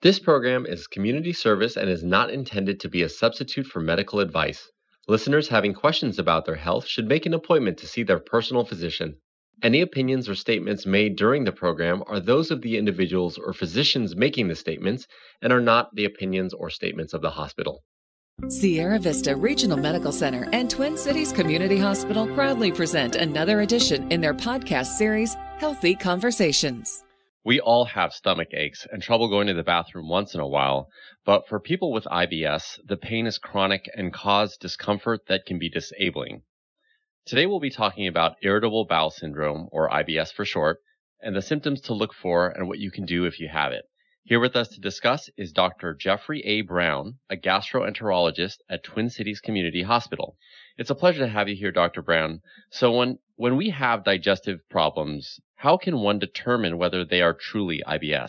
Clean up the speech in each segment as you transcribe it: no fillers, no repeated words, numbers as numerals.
This program is community service and is not intended to be a substitute for medical advice. Listeners having questions about their health should make an appointment to see their personal physician. Any opinions or statements made during the program are those of the individuals or physicians making the statements and are not the opinions or statements of the hospital. Sierra Vista Regional Medical Center and Twin Cities Community Hospital proudly present another edition in their podcast series, Healthy Conversations. We all have stomach aches and trouble going to the bathroom once in a while, but for people with IBS, the pain is chronic and causes discomfort that can be disabling. Today we'll be talking about irritable bowel syndrome, or IBS for short, and the symptoms to look for and what you can do if you have it. Here with us to discuss is Dr. Jeffrey A. Brown, a gastroenterologist at Twin Cities Community Hospital. It's a pleasure to have you here, Dr. Brown. So when we have digestive problems, how can one determine whether they are truly IBS?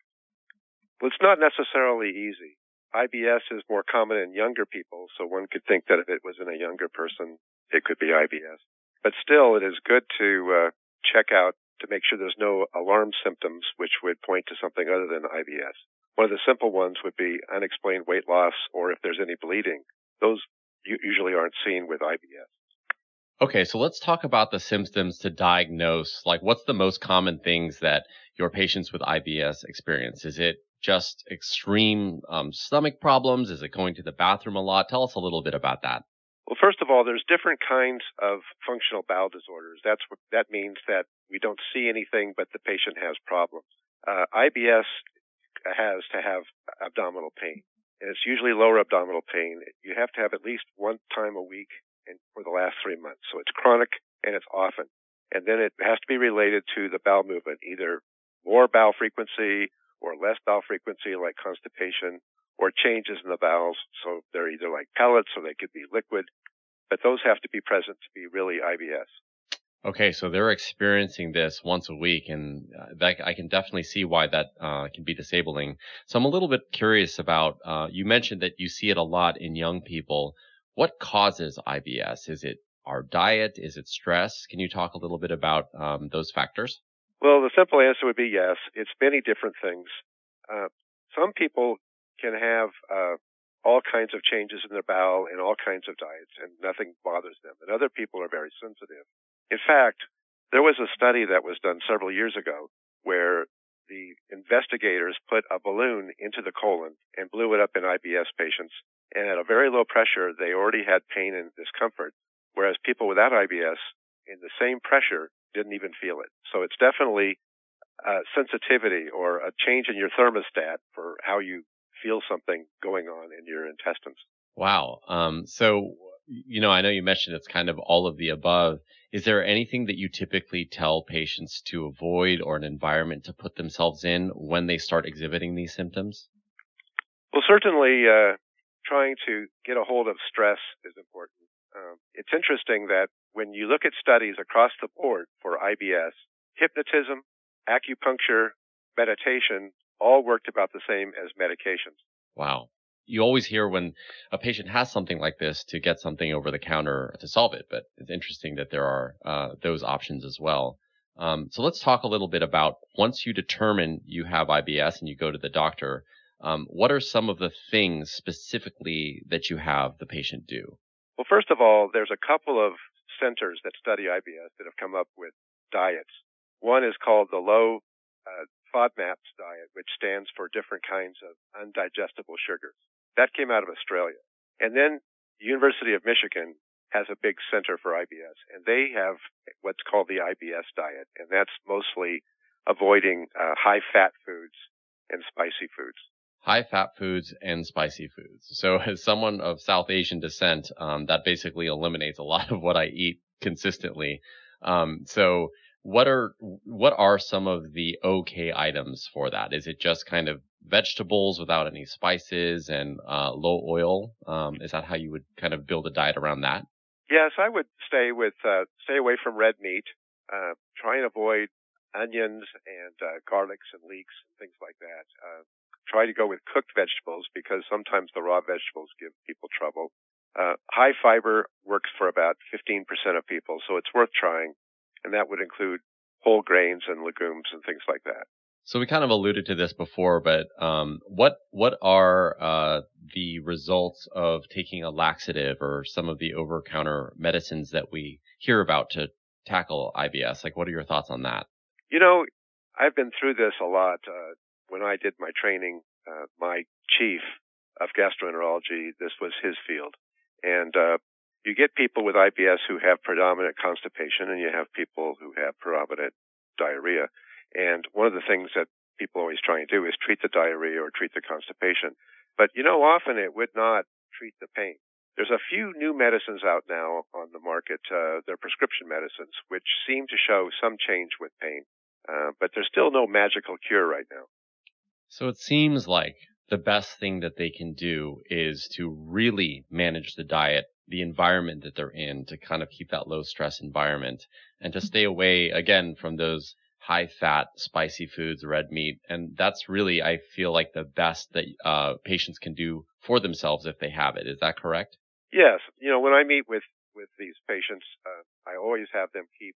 Well, it's not necessarily easy. IBS is more common in younger people, so one could think that if it was in a younger person, it could be IBS. But still, it is good to check out to make sure there's no alarm symptoms which would point to something other than IBS. One of the simple ones would be unexplained weight loss, or if there's any bleeding. Those usually aren't seen with IBS. Okay, so let's talk about the symptoms to diagnose. Like, what's the most common things that your patients with IBS experience? Is it just extreme stomach problems? Is it going to the bathroom a lot? Tell us a little bit about that. Well, first of all, there's different kinds of functional bowel disorders. That means that we don't see anything, but the patient has problems. IBS has to have abdominal pain, and it's usually lower abdominal pain. You have to have at least one time a week and for the last 3 months. So it's chronic and it's often. And then it has to be related to the bowel movement, either more bowel frequency or less bowel frequency like constipation, or changes in the bowels. So they're either like pellets or they could be liquid, but those have to be present to be really IBS. Okay, so they're experiencing this once a week, and I can definitely see why that can be disabling. So I'm a little bit curious about, you mentioned that you see it a lot in young people. What causes IBS? Is it our diet? Is it stress? Can you talk a little bit about those factors? Well, the simple answer would be yes. It's many different things. Some people can have all kinds of changes in their bowel and all kinds of diets, and nothing bothers them. And other people are very sensitive. In fact, there was a study that was done several years ago where the investigators put a balloon into the colon and blew it up in IBS patients. And at a very low pressure, they already had pain and discomfort, whereas people without IBS, in the same pressure, didn't even feel it. So it's definitely sensitivity or a change in your thermostat for how you feel something going on in your intestines. Wow. So, I know you mentioned it's kind of all of the above. Is there anything that you typically tell patients to avoid or an environment to put themselves in when they start exhibiting these symptoms? Well, certainly trying to get a hold of stress is important. It's interesting that when you look at studies across the board for IBS, hypnotism, acupuncture, meditation, all worked about the same as medications. Wow. You always hear when a patient has something like this to get something over the counter to solve it, but it's interesting that there are those options as well. So let's talk a little bit about once you determine you have IBS and you go to the doctor, what are some of the things specifically that you have the patient do? Well, first of all, there's a couple of centers that study IBS that have come up with diets. One is called the low FODMAPs diet, which stands for different kinds of undigestible sugars. That came out of Australia. And then the University of Michigan has a big center for IBS, and they have what's called the IBS diet, and that's mostly avoiding high-fat foods and spicy foods. High-fat foods and spicy foods. So as someone of South Asian descent, that basically eliminates a lot of what I eat consistently. So what are some of the okay items for that? Is it just kind of vegetables without any spices and low oil? Is that how you would kind of build a diet around that? Yes, I would stay away from red meat. Try and avoid onions and garlics and leeks and things like that. Try to go with cooked vegetables because sometimes the raw vegetables give people trouble. High fiber works for about 15% of people, so it's worth trying, and that would include whole grains and legumes and things like that. So we kind of alluded to this before, but what are the results of taking a laxative or some of the over-counter medicines that we hear about to tackle IBS? Like, what are your thoughts on that? You know, I've been through this a lot. When I did my training, my chief of gastroenterology, this was his field. And you get people with IBS who have predominant constipation, and you have people who have predominant diarrhea. And one of the things that people always try and do is treat the diarrhea or treat the constipation. But, often it would not treat the pain. There's a few new medicines out now on the market. They're prescription medicines, which seem to show some change with pain. But there's still no magical cure right now. So it seems like the best thing that they can do is to really manage the diet, the environment that they're in, to kind of keep that low stress environment and to stay away, again, from those high fat, spicy foods, red meat. And that's really, I feel like, the best that patients can do for themselves if they have it. Is that correct? Yes. When I meet with these patients, I always have them keep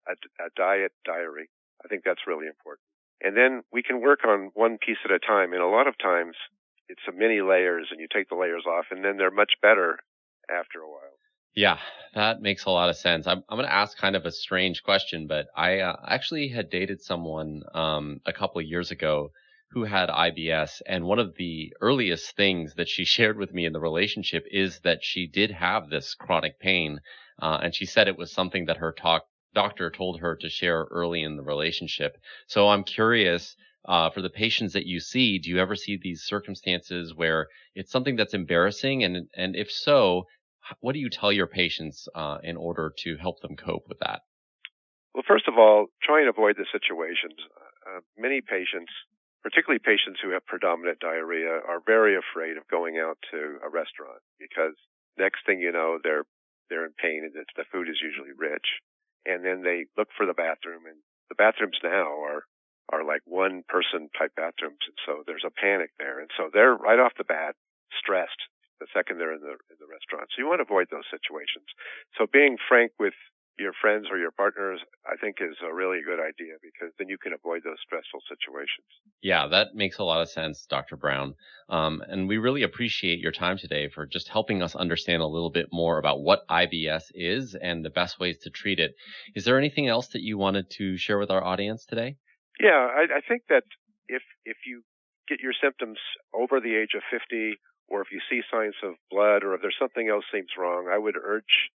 a diet diary. I think that's really important. And then we can work on one piece at a time. And a lot of times it's a many layers and you take the layers off and then they're much better after a while. Yeah, that makes a lot of sense. I'm going to ask kind of a strange question, but I actually had dated someone a couple of years ago who had IBS. And one of the earliest things that she shared with me in the relationship is that she did have this chronic pain. And she said it was something that her doctor told her to share early in the relationship. So I'm curious, for the patients that you see, do you ever see these circumstances where it's something that's embarrassing? And if so, what do you tell your patients in order to help them cope with that? Well, first of all, try and avoid the situations. Many patients, particularly patients who have predominant diarrhea, are very afraid of going out to a restaurant because next thing you know, they're in pain and the food is usually rich. And then they look for the bathroom, and the bathrooms now are like one-person type bathrooms, and so there's a panic there. And so they're right off the bat stressed the second they're in the restaurant. So you want to avoid those situations. So being frank with your friends or your partners, I think, is a really good idea because then you can avoid those stressful situations. Yeah, that makes a lot of sense, Dr. Brown. And we really appreciate your time today for just helping us understand a little bit more about what IBS is and the best ways to treat it. Is there anything else that you wanted to share with our audience today? Yeah, I think that if you get your symptoms over the age of 50, or if you see signs of blood, or if there's something else seems wrong, I would urge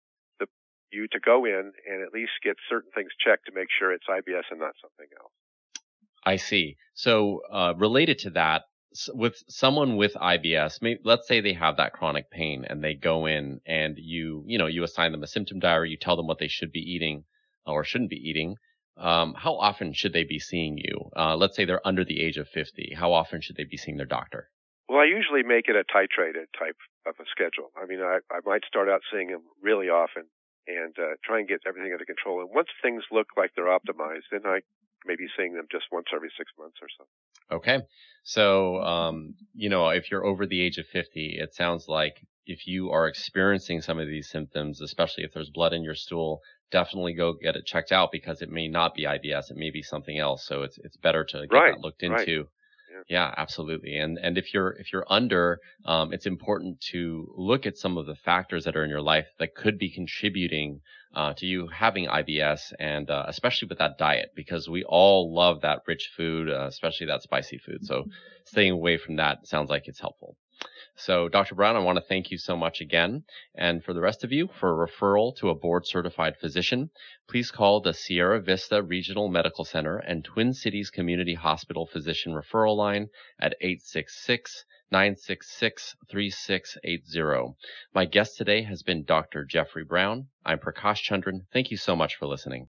you to go in and at least get certain things checked to make sure it's IBS and not something else. I see. So related to that, with someone with IBS, let's say they have that chronic pain and they go in and you assign them a symptom diary, you tell them what they should be eating or shouldn't be eating. How often should they be seeing you? Let's say they're under the age of 50. How often should they be seeing their doctor? Well, I usually make it a titrated type of a schedule. I mean, I might start out seeing them really often and try and get everything under control. And once things look like they're optimized, then I may be seeing them just once every 6 months or so. Okay. So, if you're over the age of 50, it sounds like if you are experiencing some of these symptoms, especially if there's blood in your stool, definitely go get it checked out because it may not be IBS. It may be something else. So it's better to get that looked into. Right. Yeah, absolutely. And if you're under, it's important to look at some of the factors that are in your life that could be contributing to you having IBS, and especially with that diet, because we all love that rich food, especially that spicy food. So staying away from that sounds like it's helpful. So, Dr. Brown, I want to thank you so much again. And for the rest of you, for a referral to a board-certified physician, please call the Sierra Vista Regional Medical Center and Twin Cities Community Hospital Physician Referral Line at 866-966-3680. My guest today has been Dr. Jeffrey Brown. I'm Prakash Chandran. Thank you so much for listening.